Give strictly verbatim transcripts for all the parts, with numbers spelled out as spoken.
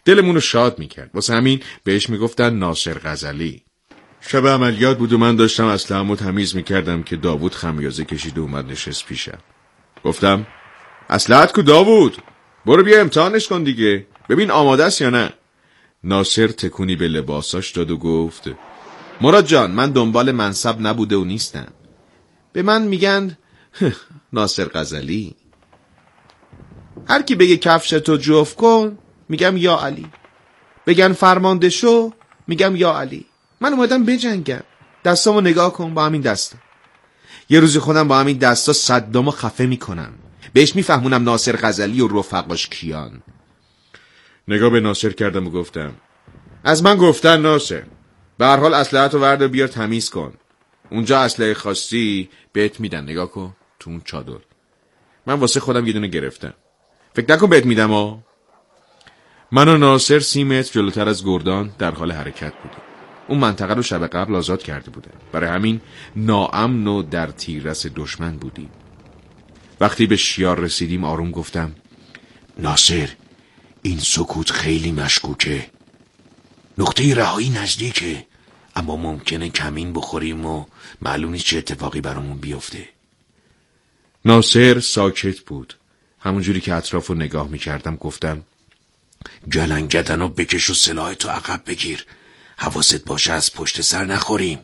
دلمون رو شاد میکرد. واسه همین بهش میگفتن ناصر غزلی. شب عملیات بود و من داشتم اسلحه‌مو تمیز میکردم که داوود خمیازه کشید و اومد نشست پیشم. گفتم اسلحه‌ت کو داوود؟ برو بیا امتحانش کن دیگه، ببین آماده است یا نه. ناصر تکونی به لباساش داد و گفت مراد جان، من دنبال منصب نبوده و نیستم. به من میگن ناصر غزلی. هر کی بگه کفشتو جفت کن میگم یا علی، بگن فرمانده شو میگم یا علی. من اومدم بجنگم، دستامو نگاه کن، با همین دستا یه روزی خودم با همین دستا صدامو خفه میکنم، بهش میفهمونم ناصر غزلی و رفقاش کیان. نگاه به ناصر کردم و گفتم از من گفتن ناصر، به هر حال اسلحه‌تو ورد بیار تمیز کن، اونجا اسلحه خاصی بهت میدن، نگاه کن تو اون چادر. من واسه خودم یه دونه گرفتم، فکر نکن بهت میدم ها. من و ناصر سی متر جلوتر از گردان در حال حرکت بودیم. اون منطقه رو شب قبل آزاد کرده بودن، برای همین ناامن و در تیررس دشمن بودیم. وقتی به شیار رسیدیم آروم گفتم ناصر، این سکوت خیلی مشکوکه، نقطه رهایی نزدیکه، اما ممکنه کمین بخوریم و معلوم نیست چه اتفاقی برامون بیفته. ناصر ساکت بود. همونجوری که اطراف رو نگاه میکردم گفتم جلنگدن رو بکش و سلاحتو عقب بگیر، حواست باشه از پشت سر نخوریم.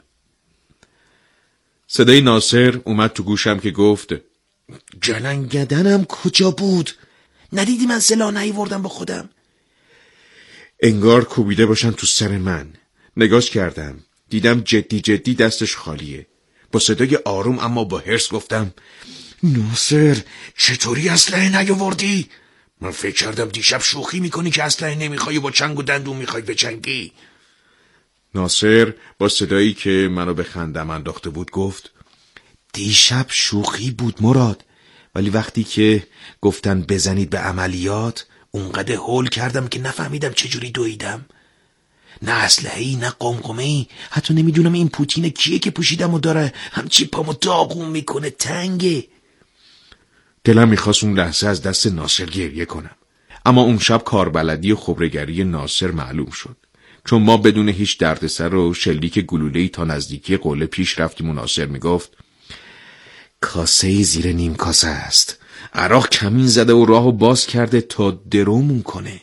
صدای ناصر اومد تو گوشم که گفت جلنگدنم کجا بود؟ ندیدی من سلاح نیاوردم با خودم؟ انگار کوبیده باشن تو سر من. نگاش کردم، دیدم جدی جدی دستش خالیه. با صدای آروم اما با حرص گفتم ناصر، چطوری اسلحه نیاوردی؟ من فکر کردم دیشب شوخی میکنی که اسلحه نمیخوای و با چنگ و دندون میخوای بجنگی. ناصر با صدایی که منو به خندم انداخته بود گفت دیشب شوخی بود مراد، ولی وقتی که گفتن بزنید به عملیات اونقدر هول کردم که نفهمیدم چجوری دویدم. نه اسلحه‌ای نه قمقمه‌ای، حتی نمیدونم این پوتین کیه که پوشیدم و داره همچی پامو داغون میکنه، تنگه. دلم میخواست اون لحظه از دست ناصر گریه کنم، اما اون شب کاربلدی و خبره‌گری ناصر معلوم شد، چون ما بدون هیچ دردسر و شلیک گلوله‌ای تا نزدیکی قله پیش رفتیم و ناصر میگفت کاسه زیر نیم کاسه است، عراق کمین زده و راهو باز کرده تا درومون کنه.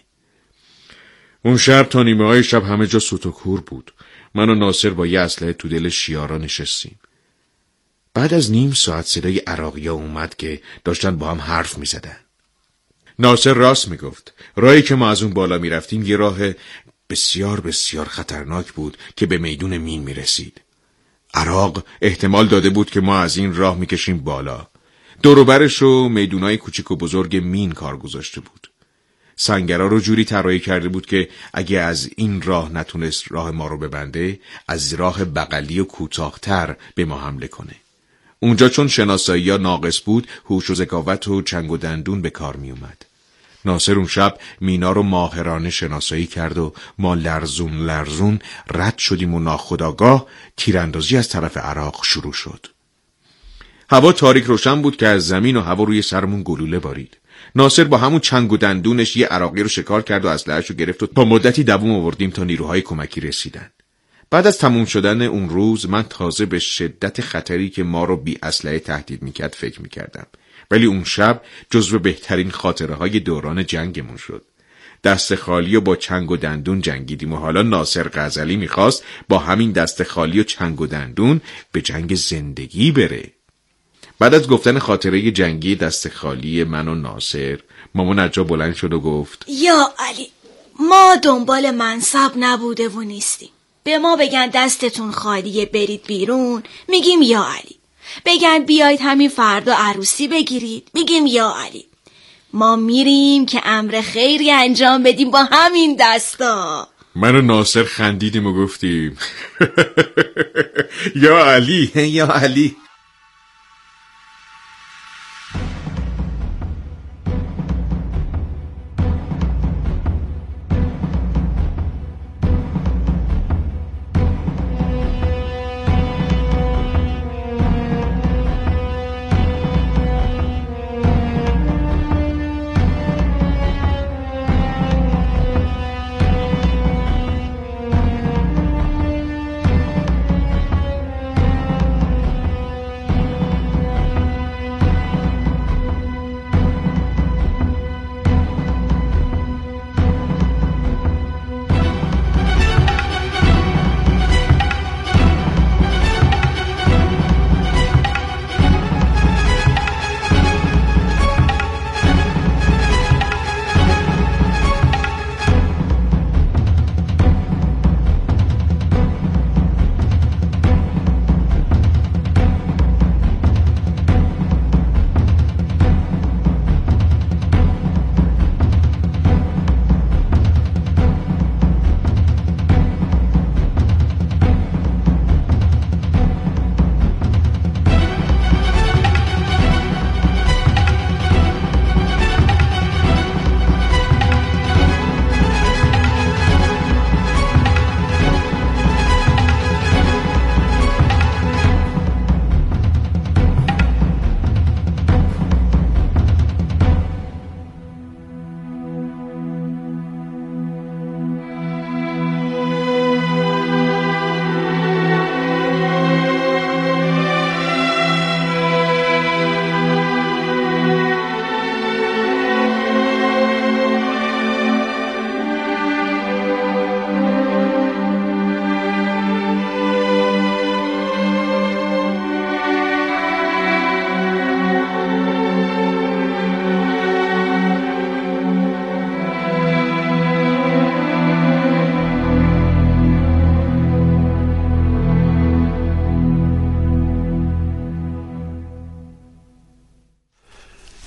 اون شب تا نیمه های شب همه جا سوت و کور بود. من و ناصر با یه اسلحه تو دل شیارا نشستیم. بعد از نیم ساعت صدای عراقی‌ها اومد که داشتن با هم حرف می زدن. ناصر راست می گفت. راهی که ما از اون بالا می رفتیم یه راه بسیار بسیار خطرناک بود که به میدون مین می رسید. عراق احتمال داده بود که ما از این راه می کشیم بالا. دوروبرش و میدونای کوچیک و بزرگ مین کار گذاشته بود. سنگرها رو جوری طراحی کرده بود که اگه از این راه نتونست راه ما رو ببنده، از راه بغلی و کوتاه‌تر به ما حمله کنه. اونجا چون شناسایی‌ها ناقص بود، هوش و ذکاوت و چنگ و دندون به کار می اومد. ناصر اون شب مینا رو ماهرانه شناسایی کرد و ما لرزون لرزون رد شدیم و ناخودآگاه تیراندازی از طرف عراق شروع شد. هوا تاریک روشن بود که از زمین و هوا روی سرمون گلوله بارید. ناصر با همون چنگ و دندونش یه عراقی رو شکار کرد و اسلحه‌اش رو گرفت و تا مدتی دووم آوردیم تا نیروهای کمکی رسیدن. بعد از تموم شدن اون روز من تازه به شدت خطری که ما رو بی اسلحه تهدید میکرد فکر میکردم، ولی اون شب جزو بهترین خاطره های دوران جنگمون شد. دست خالی و با چنگ و دندون جنگیدیم و حالا ناصر غزلی میخواست با همین دست خالی و چنگ و دندون به جنگ زندگی بره. بعد از گفتن خاطره جنگی دست خالی من و ناصر، مامان نجا بلند شد و گفت یا علی، ما دنبال منصب نبوده و نیستیم. به ما بگن دستتون خالیه برید بیرون، میگیم یا علی. بگن بیایید همین فردا عروسی بگیرید، میگیم یا علی. ما میریم که امر خیری انجام بدیم با همین دستا. من و ناصر خندیدیم و گفتیم یا علی یا علی.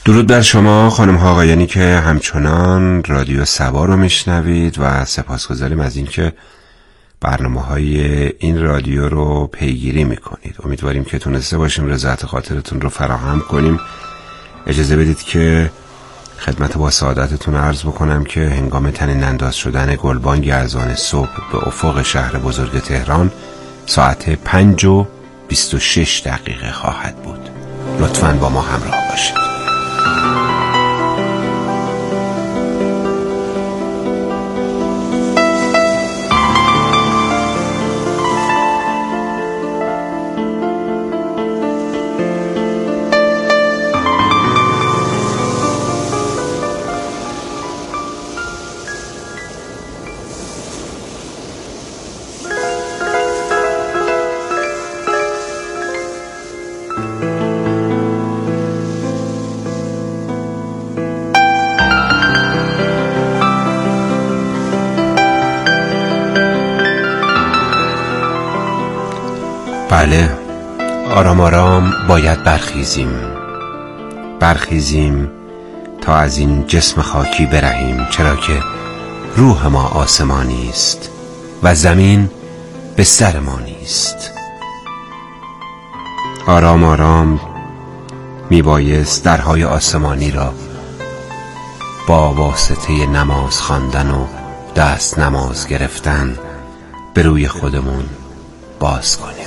درود بر شما خانم ها آقایانی که همچنان رادیو سبا رو میشنوید و سپاسگزاریم از این که برنامه های این رادیو رو پیگیری میکنید. امیدواریم که تونسته باشیم رضایت خاطرتون رو فراهم کنیم. اجازه بدید که خدمت با سعادتتون عرض بکنم که هنگام طنین انداز شدن گلبانگ اذان صبح به افق شهر بزرگ تهران ساعت پنج و بیست و شش دقیقه خواهد بود. لطفاً با ما همراه باشید. بله، آرام آرام باید برخیزیم برخیزیم تا از این جسم خاکی برهیم، چرا که روح ما آسمانی است و زمین به سر ما نیست. آرام آرام میبایست درهای آسمانی را با واسطه نماز خواندن و دست نماز گرفتن به روی خودمون باز کنیم.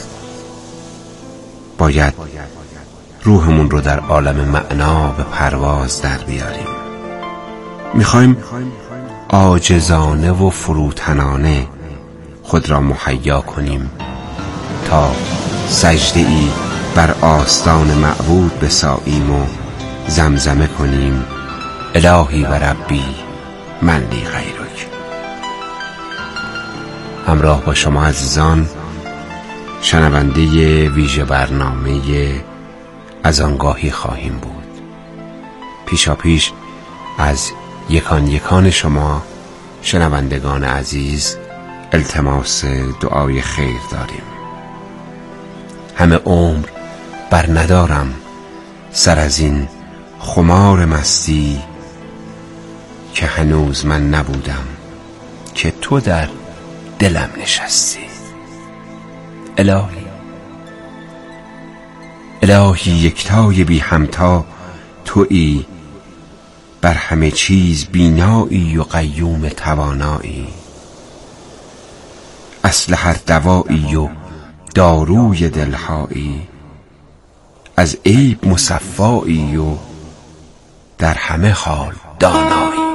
باید روحمون رو در عالم معنا به پرواز در بیاریم. میخوایم عاجزانه و فروتنانه خود را مهیا کنیم تا سجده ای بر آستان معبود بساییم و زمزمه کنیم الهی و ربی من لی غیرک. همراه با شما عزیزان شنونده ویژه برنامه از آنگاهی خواهیم بود. پیشا پیش از یکان یکان شما شنوندگان عزیز التماس دعای خیر داریم. همه عمر بر ندارم سر از این خمار مستی که هنوز من نبودم که تو در دلم نشستی. الهی الهی یکتای بی همتا تویی، بر همه چیز بینایی و قیوم توانایی، اصل هر دوایی و داروی دلهایی، از عیب مصفایی و در همه حال دانایی.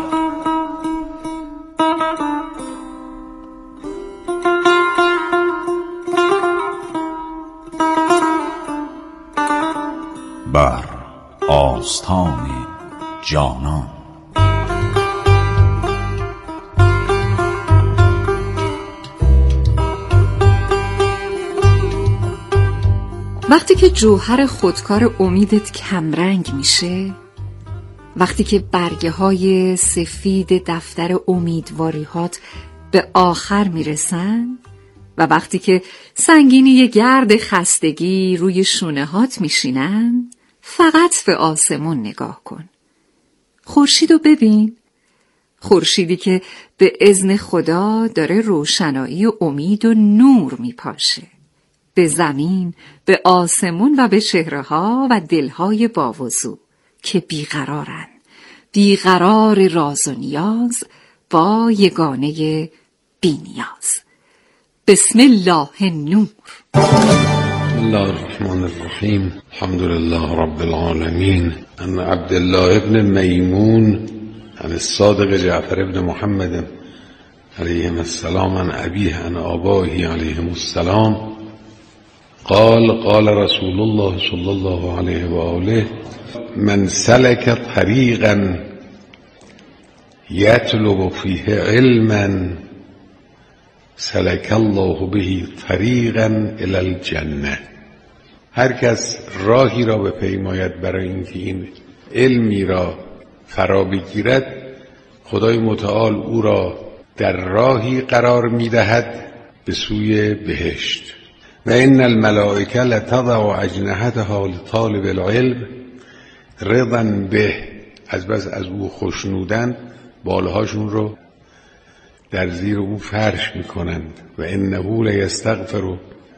بر آستان جانان. وقتی که جوهر خودکار امیدت کمرنگ میشه، وقتی که برگه های سفید دفتر امیدواریهات به آخر میرسن و وقتی که سنگینی گرد خستگی روی شونه هات میشینن، فقط به آسمون نگاه کن. خورشیدو ببین، خورشیدی که به اذن خدا داره روشنایی و امید و نور میپاشه به زمین، به آسمون و به چهره‌ها و دلهای باوضو که بیقرارن، بیقرار راز و نیاز با یگانه بی‌نیاز. بسم الله النور. بسم الله الرحمن الرحیم. الحمد لله رب العالمین. عن عبدالله ابن میمون عن الصادق جعفر ابن محمد علیهم السلام عن ابیه عن آبائه علیهم السلام قال قال رسول الله صلی الله علیه و آله من سلک طریقا یطلب فیه علما سلک الله به طریقا الی الجنه. هر کس راهی را بپیماید برای اینکه این علمی را فرا بگیرد، خدای متعال او را در راهی قرار می‌دهد به سوی بهشت. و ان الملائکه لتضع اجنحتها لطالب العلم رضن به، از بس از او خوشنودن بالهاشون رو در زیر او فرش میکنند. و انه لیستغفر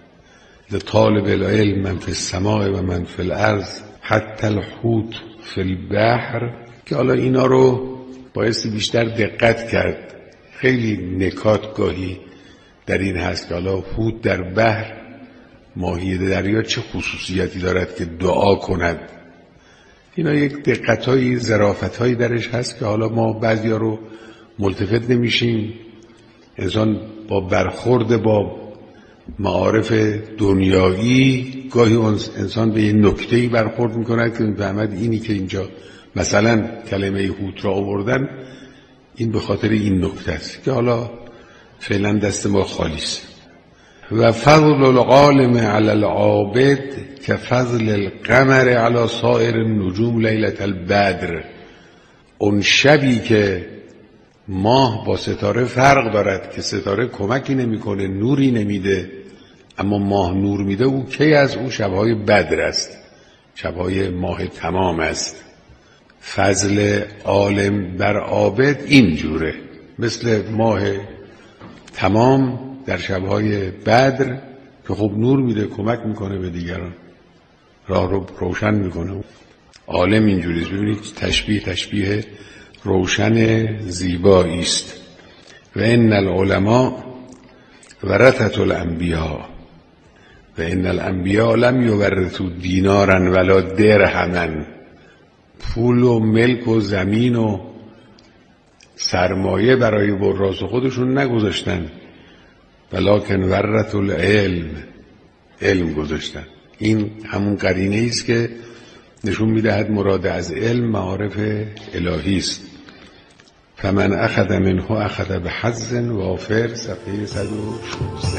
لطالب العلم من فی السماء و من فی الارض حتی الحوت فی البحر، که حالا اینا رو بایستی بیشتر دقت کرد. خیلی نکات گاهی در این هست که حالا حوت در بحر، ماهی دریا چه خصوصیتی دارد که دعا کند. اینا یک دقت‌هایی، ظرافت‌هایی درش هست که حالا ما بعضیا رو ملتفت نمیشیم. انسان با برخورد با معارف دنیایی گاهی انسان به این نکته‌ای برخورد می‌کند که می‌فهمد اینی که اینجا مثلا کلمه حوت را آوردن این به خاطر این نکته است که حالا فعلا دست ما خالی است. و فضل العالم علی العابد که فضل القمر علی سایر النجوم لیلة البدر. اون شبی که ماه با ستاره فرق دارد که ستاره کمکی نمیکنه، نوری نمیده، اما ماه نور میده، او کی از او شبهای بدر است، شبهای ماه تمام است. فضل عالم بر عابد این جوره، مثل ماه تمام در شبهای بدر که خب نور میده، کمک میکنه به دیگران، راه رو روشن میکنه. عالم اینجوریست. ببینید تشبیه تشبیه روشن زیبایی است. و ان العلماء ورثة الانبیاء و ان الانبیاء لم یورثوا دینارا ولا درهما. پول و ملک و زمین و سرمایه برای وراث خودشون نگذاشتن، ولکن ورثوا العلم، علم گذاشتن. این همون قرینه است که نشون میدهد مراد از علم معارف الهی است. فمن اخذ منه اخذ بحظ وافر، صفحه صد و شانزده.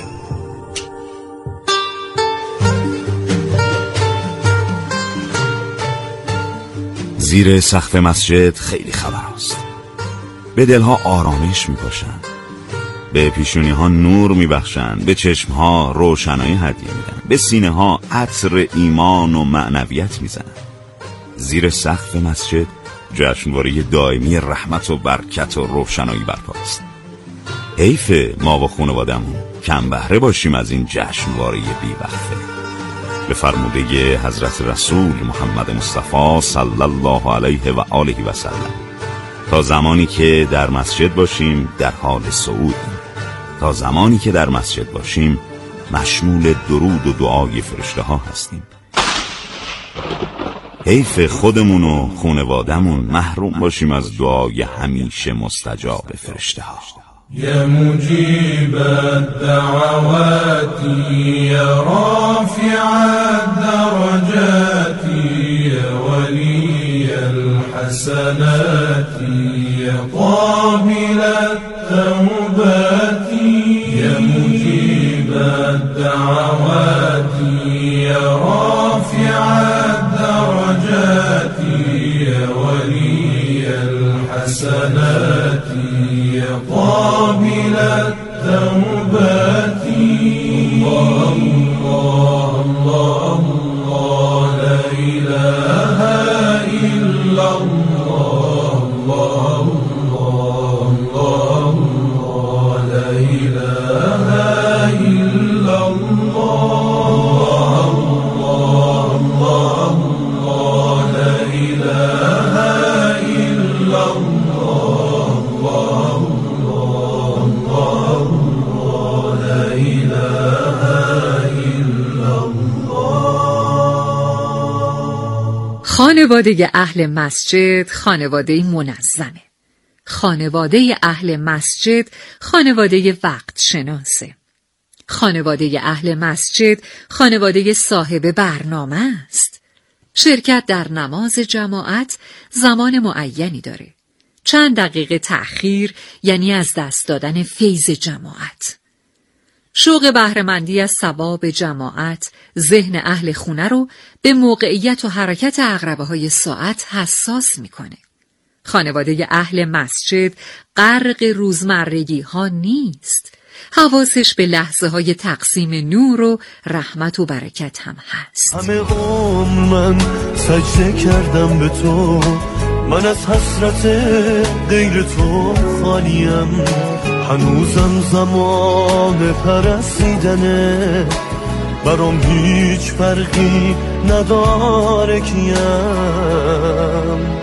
زیر سقف مسجد خیلی خبر است. به دلها آرامش میباشند، به پیشونی ها نور میبخشند، به چشم ها روشنایی هدیه میدن، به سینه ها عطر ایمان و معنویت میزنند. زیر سقف مسجد جشنواره دائمی رحمت و برکت و روشنایی برپاست. حیف ما و خانوادمون کم بهره باشیم از این جشنواره بی‌وقفه. به فرموده حضرت رسول محمد مصطفی صلی الله علیه و آله و سلم، تا زمانی که در مسجد باشیم در حال صعودیم، تا زمانی که در مسجد باشیم مشمول درود و دعای فرشته ها هستیم. حیف خودمون و خانوادمون محروم باشیم از دعای همیشه مستجاب فرشته ها. یا مجیب الدعوات یا رافع الدرجات یا ولی الحسنات یا قابل التوبات یا مجیب الدعوات یا رافع الدرجات یا ولی الحسنات یا قابل التوبات. الله الله الله لا إله إلا الله الله الله الله لا إله إلا الله الله الله الله لا إله إلا الله الله الله لا إله إلا الله. خانواده اهل مسجد خانواده منظمه. خانواده اهل مسجد خانواده وقت شناسه. خانواده اهل مسجد خانواده صاحب برنامه است. شرکت در نماز جماعت زمان معینی داره. چند دقیقه تأخیر یعنی از دست دادن فیض جماعت. شوق بهره‌مندی از ثواب جماعت ذهن اهل خونه رو به موقعیت و حرکت عقربه‌های ساعت حساس میکنه. خانواده اهل مسجد غرق روزمرگی ها نیست. حواسش به لحظه های تقسیم نور و رحمت و برکت هم هست. همه عمر من سجده کردم به تو، من از حسرت غیر تو خالیم، هنوزم زمان پرستیدنه، برام هیچ فرقی نداره کیم.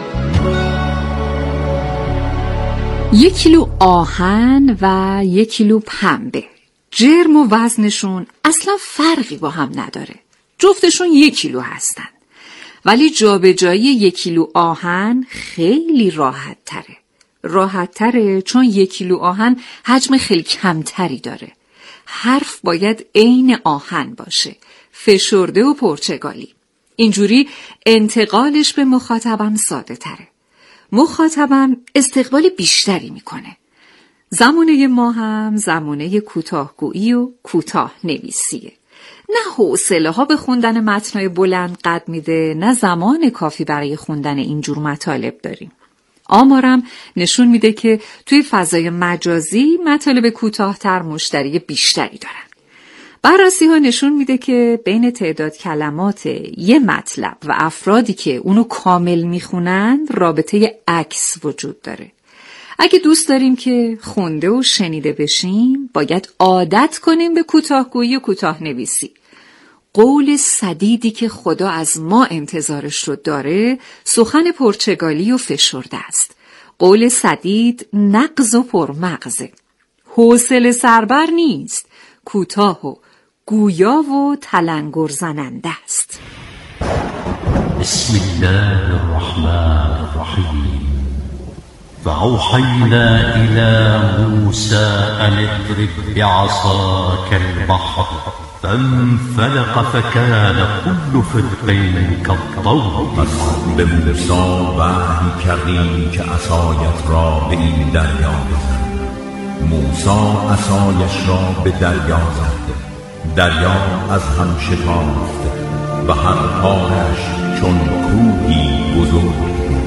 یک کیلو آهن و یک کیلو پنبه، جرم و وزنشون اصلا فرقی با هم نداره، جفتشون یک کیلو هستن، ولی جابجایی یک کیلو آهن خیلی راحت تره. راحت تره چون یک کیلو آهن حجم خیلی کمتری داره. حرف باید عین آهن باشه، فشرده و پرتغالی. اینجوری انتقالش به مخاطبم ساده تره. مخاطبم استقبال بیشتری میکنه. زمانه ما هم زمانه کوتاهگویی و کوتاه نویسیه. نه حوصله ها به خوندن متنای بلند قد میده، نه زمان کافی برای خوندن اینجور مطالب داریم. آمارم نشون میده که توی فضای مجازی مطالب کوتاه‌تر مشتری بیشتری دارن. بررسی ها نشون میده که بین تعداد کلمات یه مطلب و افرادی که اونو کامل میخونن رابطه عکس وجود داره. اگه دوست داریم که خونده و شنیده بشیم، باید عادت کنیم به کوتاهگویی و کوتاه نویسی. قول سدیدی که خدا از ما انتظارش رو داره، سخن پرتغالی و فشرده است. قول سدید نغز و پرمغزه. حوصله سربر نیست، کوتاه و گویا و تلنگر زننده است. بسم الله الرحمن الرحیم فأوحینا إلى موسى أن اضرب بعصاك البحر فانفلق فكان كل فرق كالطود. به موسی وحی کردیم که عصایت را به این دریا بزن. موسی عصایش را به دریا زد، دریا از هم شتافت و هر پارش چون کوهی بزرگ بود.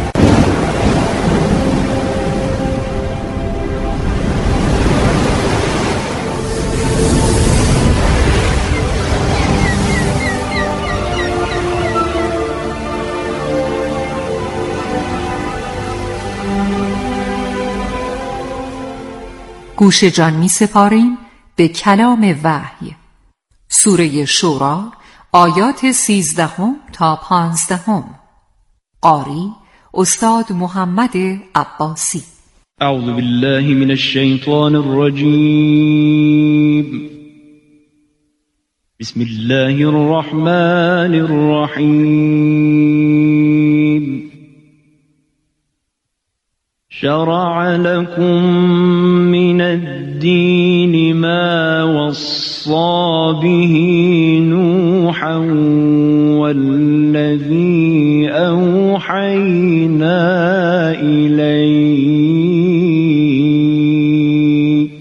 گوش جان می سپاریم به کلام وحی. سوره شورا آیات سیزدهم تا پانزدهم. قاری استاد محمد عباسی. اعوذ بالله من الشیطان الرجیم. بسم الله الرحمن الرحیم. شرع لكم من الدين ما وصى به نوحا والذي أوحينا إليك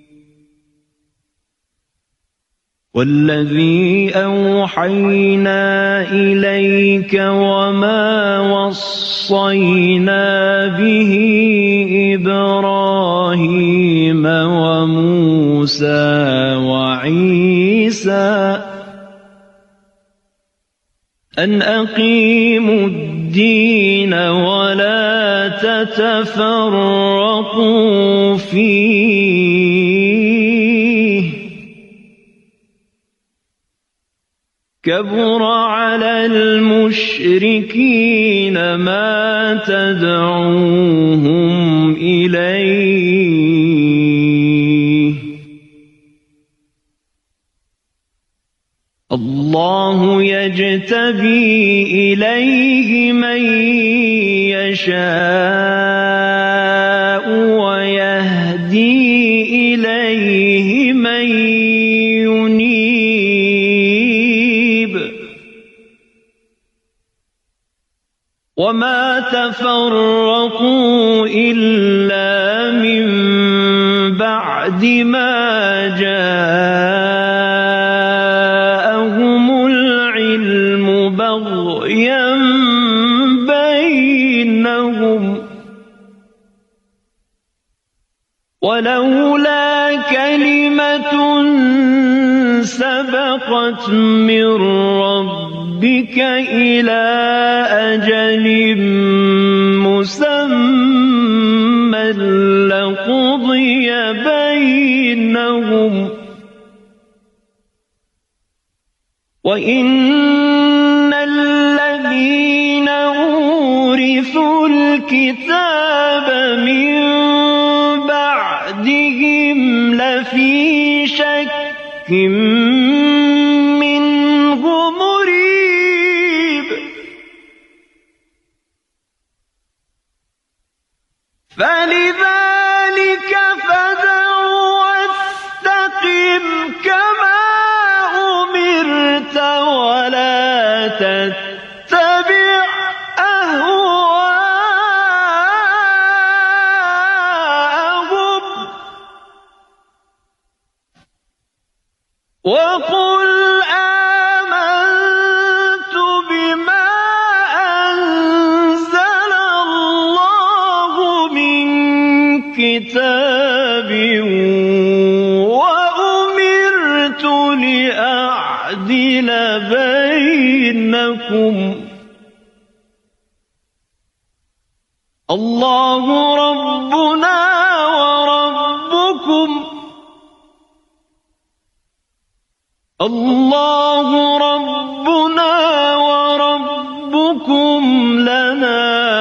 والذي أوحينا إليك وما وصينا به إبراهيم وموسى وعيسى أن أقيموا الدين ولا تتفرقوا فيه كبر على المشركين ما تدعوهم إليه الله يجتبي إليه من يشاء ويهدي إليه من ينيب وما تفرقوا إلا من بعد ما جاءهم العلم بغيا بينهم ولولا كلمة سبقت من ربك إلى أجل مسمى لقضي بينهم وإن الذين أورثوا الكتاب من بعدهم لفي شك منه مريب فلذلك فادع واستقم كما أمرت ولا تتبع أهواءهم وقل آمنت بما أنزل الله من كتاب وأمرت لأعدل بينكم الله ربنا وربكم الله ربنا وربكم لنا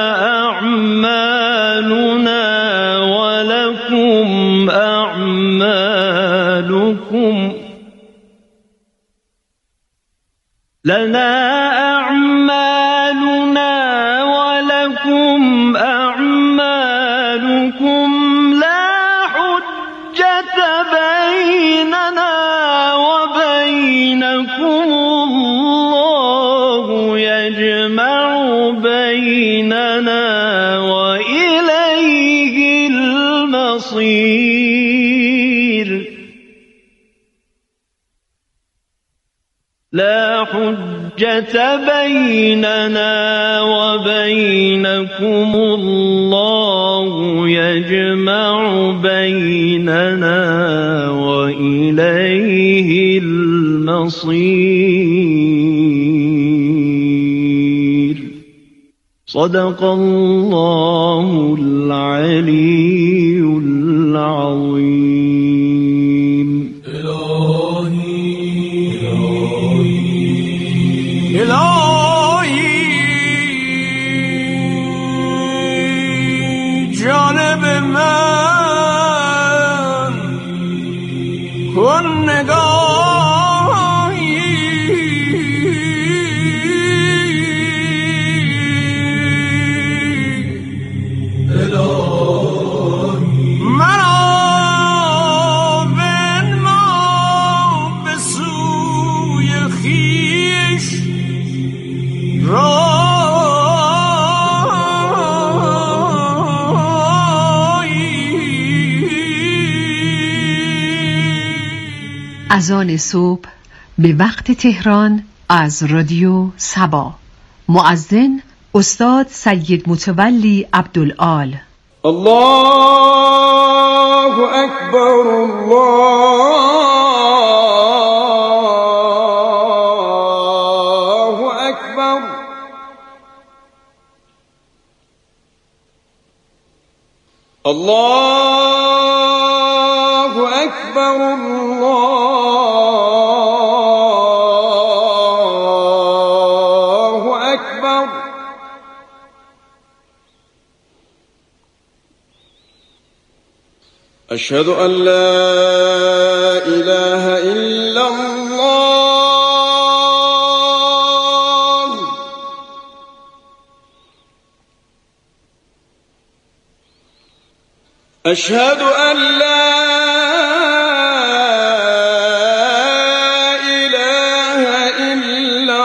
أعمالنا ولكم أعمالكم لنا أعمالنا ولكم أعمالكم لا حجة بيننا وبينكم الله يجمع بيننا وإليه المصير لا حجة بيننا وبينكم الله يجمع بيننا وإليه المصير صدق الله العلي العظيم. الهی جانب من کن نگاهی مرا بنما به سوی خویش اذان صبح به وقت تهران از رادیو صبا. مؤذن استاد سید متولی عبدالآل. الله اکبر الله اکبر الله اکبر الله اکبر اشهد ان لا اله الا الله اشهد ان لا اله الا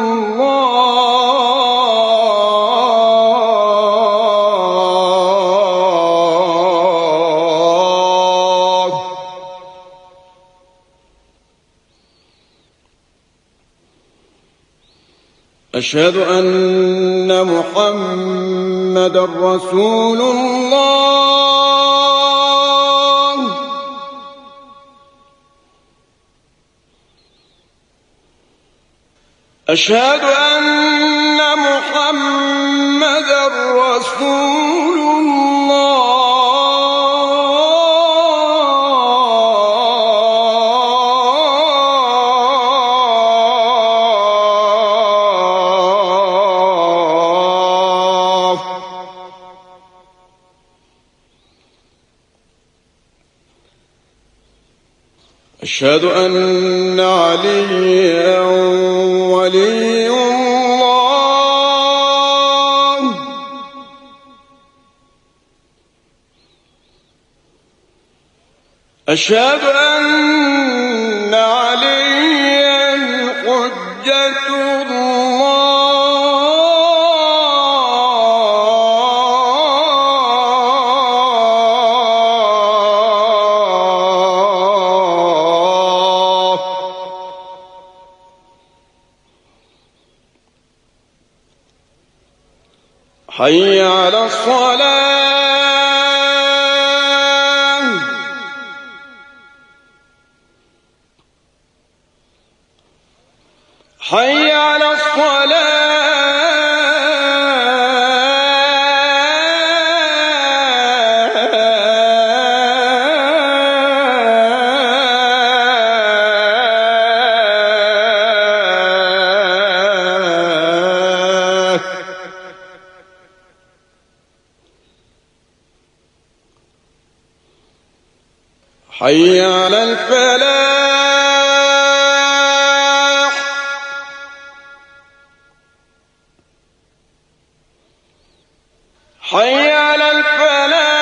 الله اشهد ان محمد رسول الله أشهد أن محمد رسول الله. أشهد أن عليا ولي الله. أشهد أن عليا حجة الله. حي على الصلاة. حي على الصلاة. حي على الفلاح. حي على الفلاح.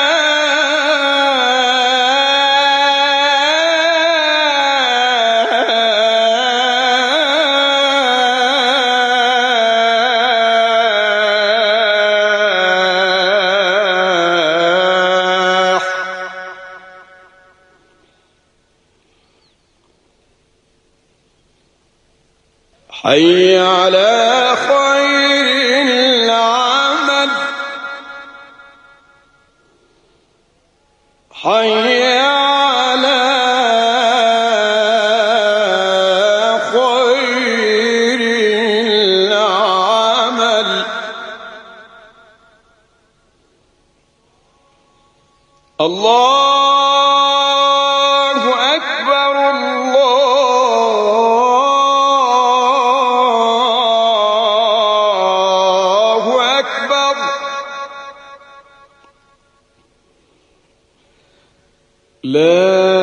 حي على خير العمل. حي على خير العمل. الله أكبر. الله أكبر. لا